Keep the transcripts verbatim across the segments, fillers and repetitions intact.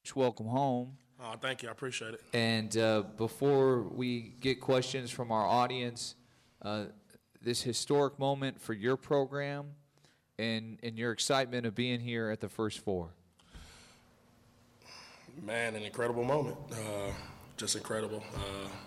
Welcome home. Oh, thank you. I appreciate it. And uh, before we get questions from our audience, uh, this historic moment for your program and, and your excitement of being here at the First Four. Man, an incredible moment. Uh, just incredible. Uh,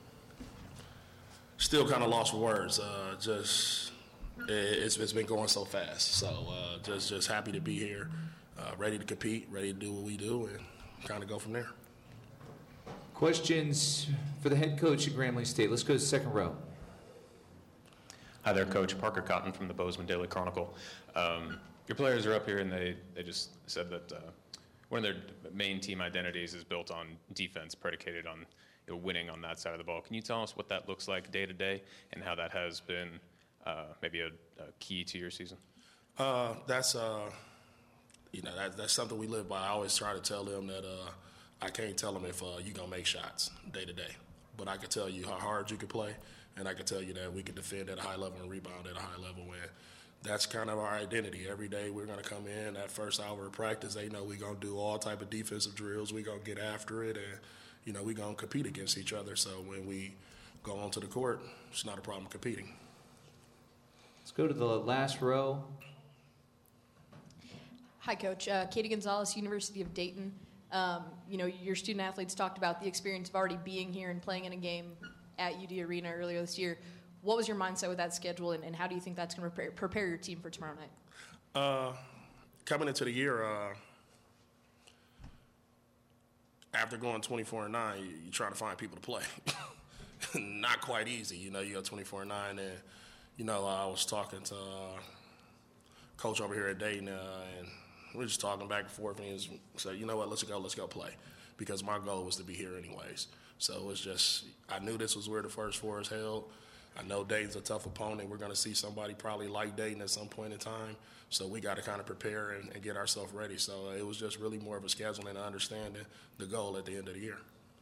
still kind of lost for words. Uh, just it, it's, it's been going so fast. So uh, just just happy to be here, uh, ready to compete, ready to do what we do, and kind of go from there. Questions for the head coach at Grambling State. Let's go to the second row. Hi there, Coach. Parker Cotton from the Bozeman Daily Chronicle. Um, your players are up here, and they, they just said that uh, one of their main team identities is built on defense, predicated on you know, winning on that side of the ball. Can you tell us what that looks like day to day and how that has been uh, maybe a, a key to your season? Uh, that's uh, you know that, that's something we live by. I always try to tell them that uh, I can't tell them if uh, you're gonna make shots day to day, but I can tell you how hard you can play, and I can tell you that we can defend at a high level and rebound at a high level. And that's kind of our identity. Every day we're going to come in, that first hour of practice, they know we're going to do all type of defensive drills. We're going to get after it, and, you know, we're going to compete against each other. So when we go onto the court, it's not a problem competing. Let's go to the last row. Hi, Coach. Uh, Katie Gonzalez, University of Dayton. Um, you know, your student athletes talked about the experience of already being here and playing in a game at U D Arena earlier this year. What was your mindset with that schedule, and, and how do you think that's going to prepare, prepare your team for tomorrow night? Uh, coming into the year, uh, after going twenty-four and nine, you, you try to find people to play. Not quite easy, you know. You go twenty-four and nine, and you know I was talking to uh, coach over here at Dayton, uh, and we were just talking back and forth, and he was said, "You know what? Let's go, let's go play," because my goal was to be here anyways. So it was just I knew this was where the First Four is held. I know Dayton's a tough opponent. We're going to see somebody probably like Dayton at some point in time. So we got to kind of prepare and, and get ourselves ready. So it was just really more of a scheduling and understanding the goal at the end of the year.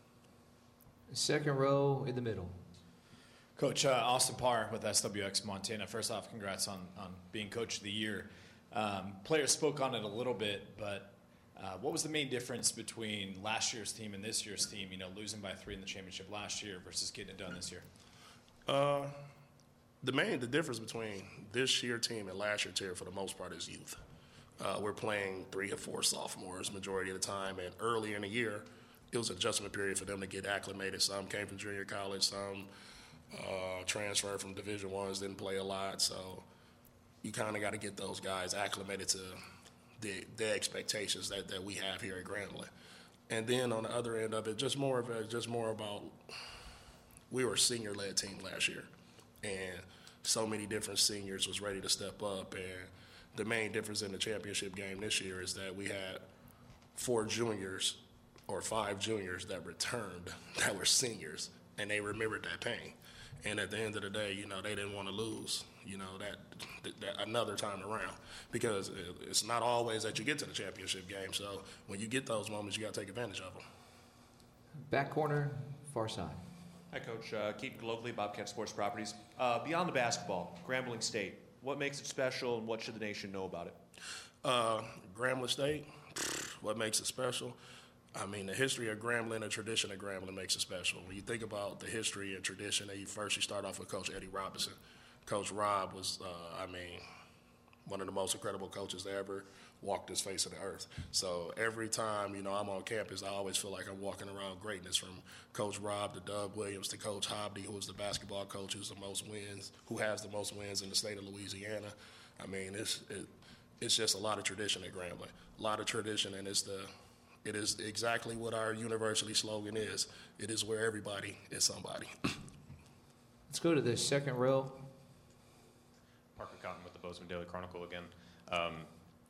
Second row in the middle. Coach, uh, Austin Parr with S W X Montana. First off, congrats on, on being Coach of the Year. Um, players spoke on it a little bit, but uh, what was the main difference between last year's team and this year's team, you know, losing by three in the championship last year versus getting it done this year? Uh, the main the difference between this year team and last year team for the most part is youth. Uh, we're playing three or four sophomores majority of the time, and early in the year, it was an adjustment period for them to get acclimated. Some came from junior college, some uh, transferred from Division Ones, didn't play a lot. So you kind of got to get those guys acclimated to the, the expectations that, that we have here at Grambling. And then on the other end of it, just more of a, just more about. We were a senior-led team last year, and so many different seniors was ready to step up. And the main difference in the championship game this year is that we had four juniors or five juniors that returned that were seniors, and they remembered that pain. And at the end of the day, you know, they didn't want to lose, you know, that, that another time around, because it's not always that you get to the championship game. So when you get those moments, you got to take advantage of them. Back corner, far side. Hi, Coach. Uh, Keaton Globally, Bobcat Sports Properties. Uh, beyond the basketball, Grambling State, what makes it special and what should the nation know about it? Uh, Grambling State, what makes it special? I mean, the history of Grambling and tradition of Grambling makes it special. When you think about the history and tradition, you first you start off with Coach Eddie Robinson. Coach Rob was, uh, I mean, one of the most incredible coaches that ever walked this face of the earth. So every time, you know, I'm on campus, I always feel like I'm walking around greatness, from Coach Rob to Doug Williams to Coach Hobby, who is the basketball coach who's the most wins, who has the most wins in the state of Louisiana. I mean, it's it, it's just a lot of tradition at Grambling, a lot of tradition, and it's the it is exactly what our university slogan is. It is where everybody is somebody. Let's go to the second row. Parker Cotton with the Bozeman Daily Chronicle again. Um,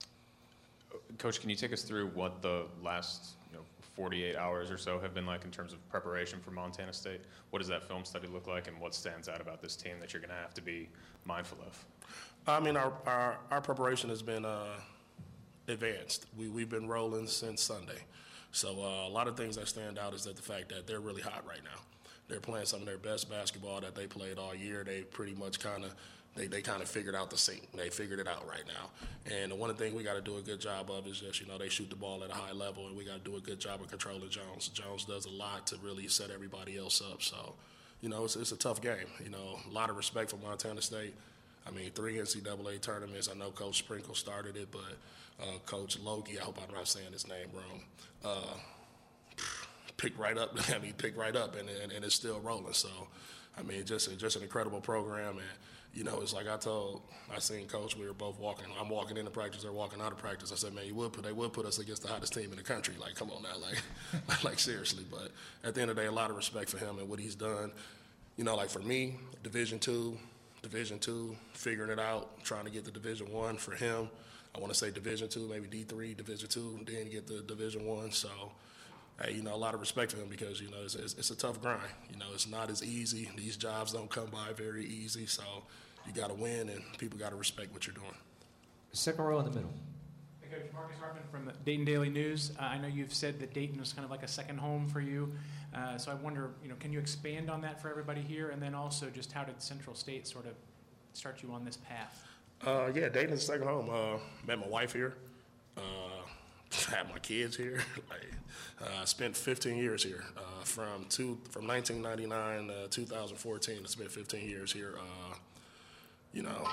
Coach, can you take us through what the last you know, forty-eight hours or so have been like in terms of preparation for Montana State? What does that film study look like, and what stands out about this team that you're going to have to be mindful of? I mean, our our, our preparation has been uh, advanced. We, we've been rolling since Sunday. So uh, a lot of things that stand out is that the fact that they're really hot right now. They're playing some of their best basketball that they played all year. They pretty much kind of they, they kind of figured out the sync. They figured it out right now. And the one thing we got to do a good job of is just, you know, they shoot the ball at a high level, and we got to do a good job of controlling Jones. Jones does a lot to really set everybody else up. So, you know, it's, it's a tough game. You know, a lot of respect for Montana State. I mean, three N C double A tournaments. I know Coach Sprinkle started it, but uh, Coach Logie, I hope I'm not saying his name wrong, uh, picked right up. I mean, picked right up, and, and, and it's still rolling. So, I mean, just just an incredible program. And, you know, it's like I told, I seen Coach, we were both walking. I'm walking into practice, they're walking out of practice. I said, man, you would put, they would put us against the hottest team in the country. Like, come on now, like, like seriously. But at the end of the day, a lot of respect for him and what he's done. You know, like for me, Division Two, Division Two, figuring it out, trying to get to Division One for him. I want to say Division Two, maybe D three, Division Two, then get to Division One. So, hey, you know, a lot of respect for him because, you know, it's, it's, it's a tough grind. You know, it's not as easy. These jobs don't come by very easy. So you got to win, and people got to respect what you're doing. Second row in the middle. Hey, Coach, Marcus Hartman from the Dayton Daily News. Uh, I know you've said that Dayton was kind of like a second home for you. Uh, so I wonder, you know, can you expand on that for everybody here? And then also just how did Central State sort of start you on this path? Uh, yeah, Dayton's second home. Uh, met my wife here. Uh, had my kids here. like, uh, spent fifteen years here. Uh, from two, from nineteen ninety-nine to two thousand fourteen, I spent fifteen years here. Uh, you know,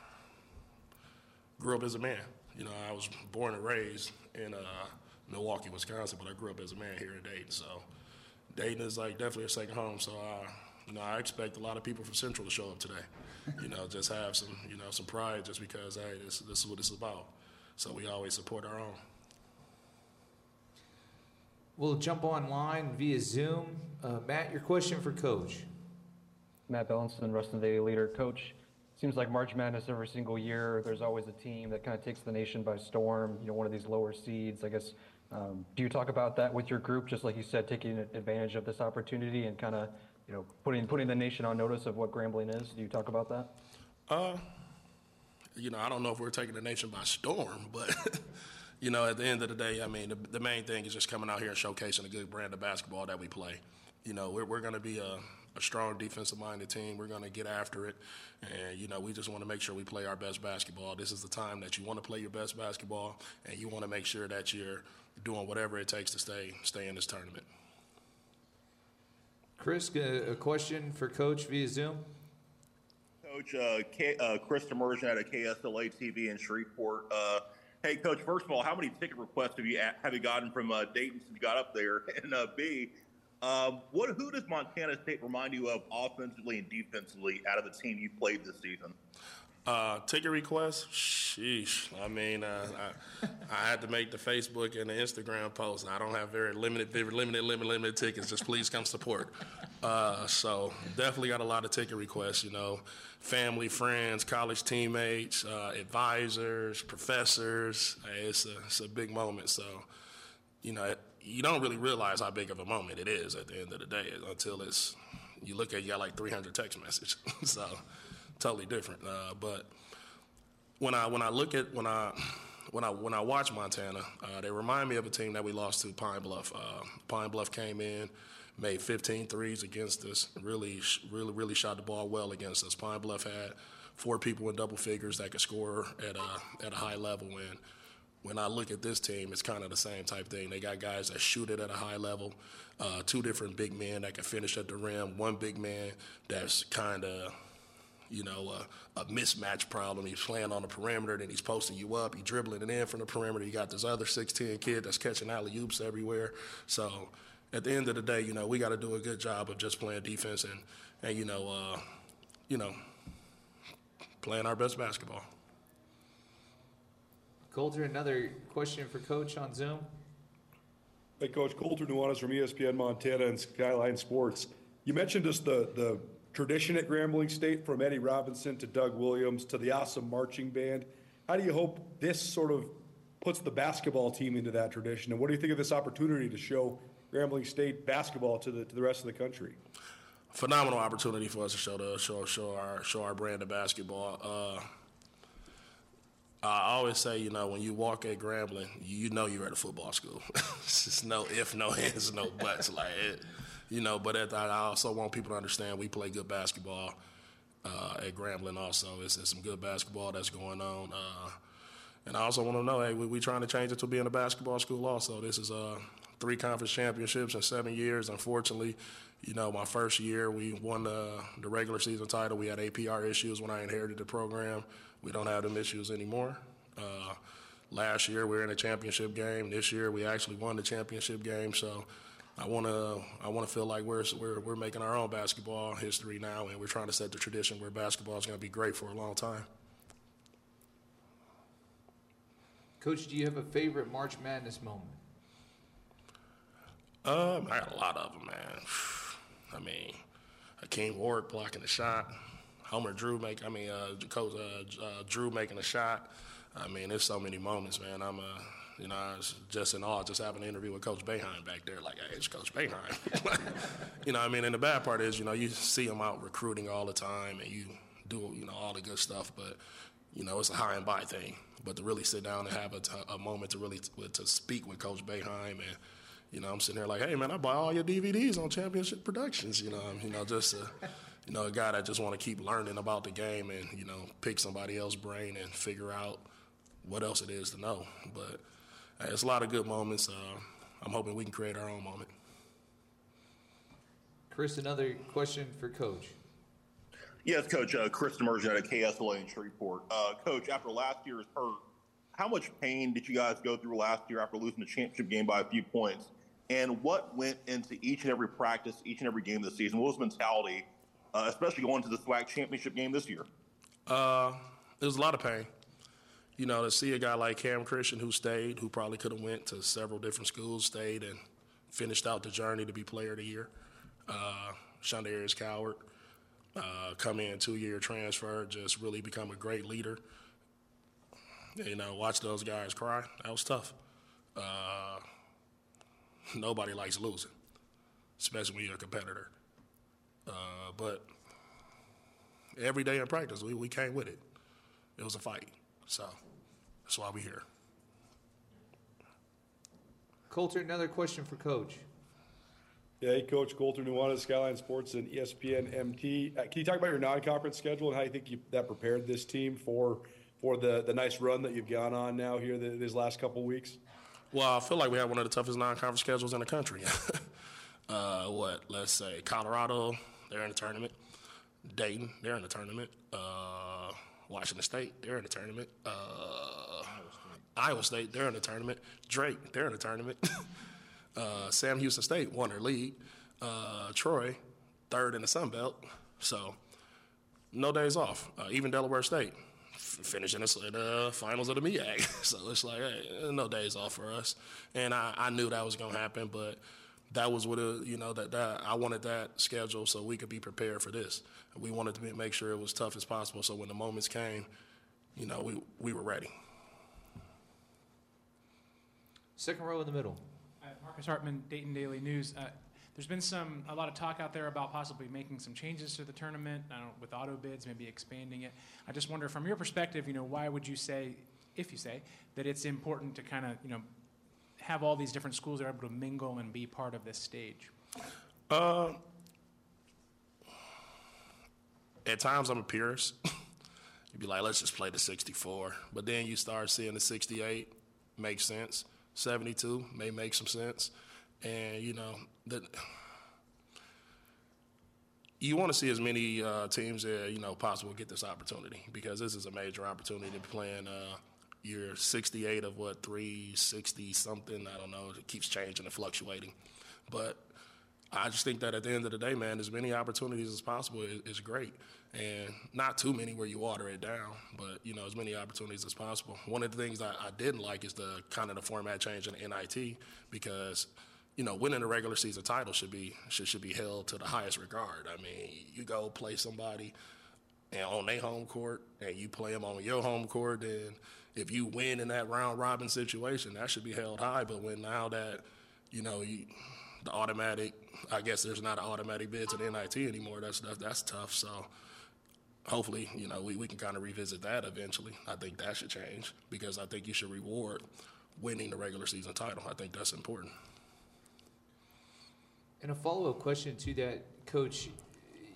grew up as a man. You know, I was born and raised in uh, Milwaukee, Wisconsin, but I grew up as a man here in Dayton. So Dayton is like definitely a second home. So, uh, you know, I expect a lot of people from Central to show up today. You know, just have some, you know, some pride just because, hey, this, this is what it's about. So we always support our own. We'll jump online via Zoom. Uh, Matt, your question for Coach. Matt Bellinson, Ruston Daily Leader. Coach, seems like March Madness every single year, there's always a team that kind of takes the nation by storm, you know, one of these lower seeds. I guess, um, do you talk about that with your group, just like you said, taking advantage of this opportunity and kind of, you know, putting putting the nation on notice of what Grambling is? Do you talk about that? Uh, you know, I don't know if we're taking the nation by storm, but, you know, at the end of the day, I mean, the, the main thing is just coming out here and showcasing a good brand of basketball that we play. You know, we're, we're going to be a, a strong defensive-minded team. We're going to get after it. And, you know, we just want to make sure we play our best basketball. This is the time that you want to play your best basketball, and you want to make sure that you're doing whatever it takes to stay stay in this tournament. Chris, a question for Coach via Zoom. Coach, uh, K, uh, Chris Immersion at a K S L A T V in Shreveport. Uh, hey, Coach, first of all, how many ticket requests have you have you gotten from uh, Dayton since you got up there? And uh, B, um, what who does Montana State remind you of offensively and defensively out of the team you played this season? Uh, ticket requests? Sheesh. I mean, uh, I, I had to make the Facebook and the Instagram post. I don't have very limited, very limited, limited, limited tickets. Just please come support. Uh, so definitely got a lot of ticket requests, you know, family, friends, college teammates, uh, advisors, professors. Hey, it's, a, it's a big moment. So, you know, you don't really realize how big of a moment it is at the end of the day until it's, you look at, you got like three hundred text messages. So totally different. Uh, but when I when I look at when I when I when I watch Montana, uh, they remind me of a team that we lost to, Pine Bluff. Uh, Pine Bluff came in, made fifteen threes against us. Really, really, really shot the ball well against us. Pine Bluff had four people in double figures that could score at a at a high level. And when I look at this team, it's kind of the same type thing. They got guys that shoot it at a high level. Uh, two different big men that can finish at the rim. One big man that's kind of, you know, uh, a mismatch problem. He's playing on the perimeter, then he's posting you up. He's dribbling it in from the perimeter. You got this other six ten kid that's catching alley-oops everywhere. So at the end of the day, you know, we got to do a good job of just playing defense and, and you know, uh, you know, playing our best basketball. Coulter, another question for Coach on Zoom. Hey, Coach. Coulter Nuanez from E S P N Montana and Skyline Sports. You mentioned just the, the tradition at Grambling State, from Eddie Robinson to Doug Williams to the awesome marching band. How do you hope this sort of puts the basketball team into that tradition? And what do you think of this opportunity to show Grambling State basketball to the to the rest of the country? Phenomenal opportunity for us to show the show show our show our brand of basketball. Uh, I always say, you know, when you walk at Grambling, you know you're at a football school. It's just no if, no ands, no buts. Like it, you know. But at that, I also want people to understand we play good basketball. uh, at Grambling also. It's, it's some good basketball that's going on. Uh, and I also want to know, hey, we, we trying to change it to being a basketball school also. This is uh, three conference championships in seven years. Unfortunately, you know, my first year we won the, the regular season title. We had A P R issues when I inherited the program. We don't have them issues anymore. Uh, last year we were in a championship game. This year we actually won the championship game. So I want to I want to feel like we're, we're we're making our own basketball history now, and we're trying to set the tradition where basketball is going to be great for a long time. Coach, do you have a favorite March Madness moment? Um, I got a lot of them, man. I mean, Hakeem Ward blocking the shot, Homer Drew make. I mean, uh, Coach uh, uh, Drew making a shot. I mean, there's so many moments, man. I'm uh, you know, I was just in awe just having an interview with Coach Boeheim back there. Like, hey, it's Coach Boeheim. You know, I mean, and the bad part is, you know, you see him out recruiting all the time, and you do, you know, all the good stuff, but you know, it's a high and by thing. But to really sit down and have a, t- a moment to really t- to speak with Coach Boeheim, and you know, I'm sitting there like, hey man, I buy all your D V Ds on Championship Productions. You know, you know, just a, you know, a guy that just want to keep learning about the game and you know, pick somebody else's brain and figure out what else it is to know. But hey, it's a lot of good moments. Uh, I'm hoping we can create our own moment. Chris, another question for Coach. Yes, Coach. Uh, Chris Demersion out of K S L A in Shreveport. Uh, Coach, after last year's hurt, how much pain did you guys go through last year after losing the championship game by a few points? And what went into each and every practice, each and every game of the season? What was the mentality, uh, especially going to the SWAC championship game this year? Uh, there was a lot of pain. You know, to see a guy like Cam Christian who stayed, who probably could have went to several different schools, stayed and finished out the journey to be Player of the Year. Uh, Shondarius Coward. Uh, come in, two-year transfer, just really become a great leader. You know, watch those guys cry. That was tough. Uh, nobody likes losing, especially when you're a competitor. Uh, but every day in practice, we, we came with it. It was a fight. So that's why we're here. Coulter, another question for Coach. Yeah, hey, Coach Coulter Nuanez, Skyline Sports and E S P N M T. Uh, can you talk about your non-conference schedule and how you think you, that prepared this team for for the, the nice run that you've gone on now here the, these last couple of weeks? Well, I feel like we have one of the toughest non-conference schedules in the country. uh, what, let's say Colorado, they're in the tournament. Dayton, they're in the tournament. Uh, Washington State, they're in the tournament. Uh, Iowa State, they're in the tournament. Drake, they're in the tournament. Uh, Sam Houston State won their league. Uh, Troy, third in the Sun Belt. So, no days off. Uh, even Delaware State, f- finishing in the finals of the M E A C. So, it's like, hey, no days off for us. And I, I knew that was going to happen, but that was what, it, you know, that, that I wanted that schedule so we could be prepared for this. We wanted to be, make sure it was tough as possible so when the moments came, you know, we, we were ready. Second row in the middle. Uh, Marcus Hartman, Dayton Daily News. Uh, there's been some a lot of talk out there about possibly making some changes to the tournament, I don't know, with auto bids, maybe expanding it. I just wonder, from your perspective, you know, why would you say, if you say, that it's important to kind of, you know, have all these different schools that are able to mingle and be part of this stage? Uh, at times, I'm a purist. You'd be like, let's just play the sixty-four. But then you start seeing the sixty-eight makes sense. seventy-two may make some sense. And, you know, that you want to see as many uh, teams as, you know, possible get this opportunity because this is a major opportunity to be playing uh, your sixty-eight of, what, three sixty-something. I don't know. It keeps changing and fluctuating. But I just think that at the end of the day, man, as many opportunities as possible is, is great. And not too many where you water it down, but, you know, as many opportunities as possible. One of the things I, I didn't like is the kind of the format change in the N I T because, you know, winning a regular season title should be should, should be held to the highest regard. I mean, you go play somebody and on their home court and you play them on your home court, and if you win in that round-robin situation, that should be held high. But when now that, you know, you, the automatic, I guess there's not an automatic bid to the N I T anymore, that's, that's, that's tough. So hopefully, you know, we, we can kind of revisit that eventually. I think that should change because I think you should reward winning the regular season title. I think that's important. And a follow-up question to that, Coach,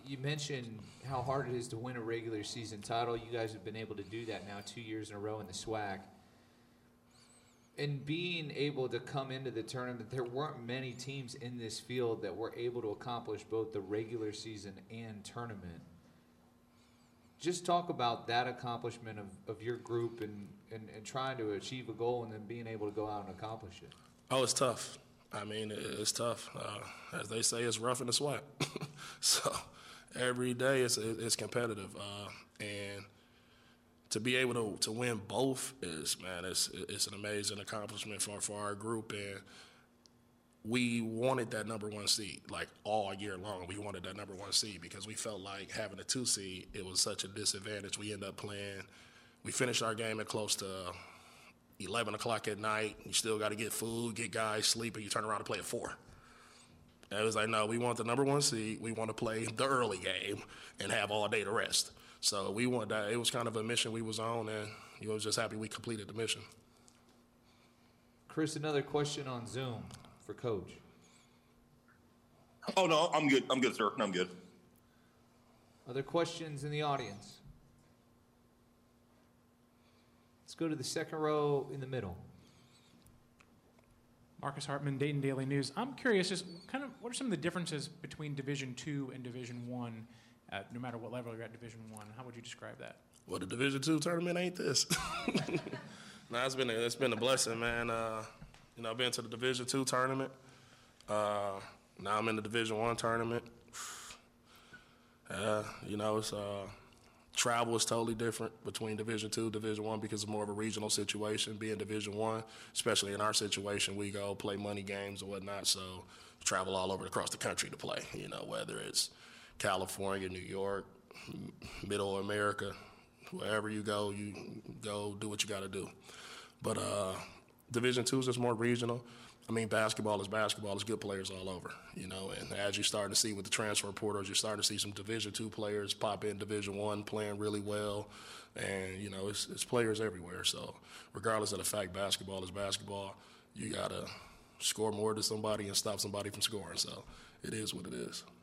you mentioned how hard it is to win a regular season title. You guys have been able to do that now two years in a row in the SWAC. And being able to come into the tournament, there weren't many teams in this field that were able to accomplish both the regular season and tournament. Just talk about that accomplishment of, of your group and, and, and trying to achieve a goal and then being able to go out and accomplish it. Oh, it's tough. I mean, it's tough. Uh, as they say, it's rough in the SWAC. So every day it's it's competitive, uh, and to be able to, to win both is, man, it's it's an amazing accomplishment for for our group, and we wanted that number one seed like all year long. We wanted that number one seed because we felt like having a two seed, it was such a disadvantage. We ended up playing. We finished our game at close to eleven o'clock at night. You still got to get food, get guys sleeping. You turn around and play at four. And it was like, no, we want the number one seed. We want to play the early game and have all day to rest. So we want that. It was kind of a mission we was on, and you know, I was just happy we completed the mission. Chris, another question on Zoom for Coach. Oh, no, I'm good. I'm good, sir. I'm good. Other questions in the audience? Let's go to the second row in the middle. Marcus Hartman, Dayton Daily News. I'm curious, just kind of what are some of the differences between Division Two and Division One, uh, no matter what level you're at Division One? How would you describe that? Well, the Division Two tournament ain't this. No, it's been a, it's been a blessing, man. Uh, you know, I've been to the Division Two tournament. Uh, now I'm in the Division One tournament. Uh, you know, it's uh, travel is totally different between Division Two, Division One because it's more of a regional situation. Being Division One, especially in our situation, we go play money games and whatnot, so travel all over across the country to play. You know, whether it's California, New York, Middle America, wherever you go, you go do what you got to do. But uh, Division Two is just more regional. I mean, basketball is basketball. There's good players all over, you know. And as you're starting to see with the transfer portals, you're starting to see some Division Two players pop in Division One playing really well. And, you know, it's, it's players everywhere. So regardless of the fact basketball is basketball, you got to score more than somebody and stop somebody from scoring. So it is what it is.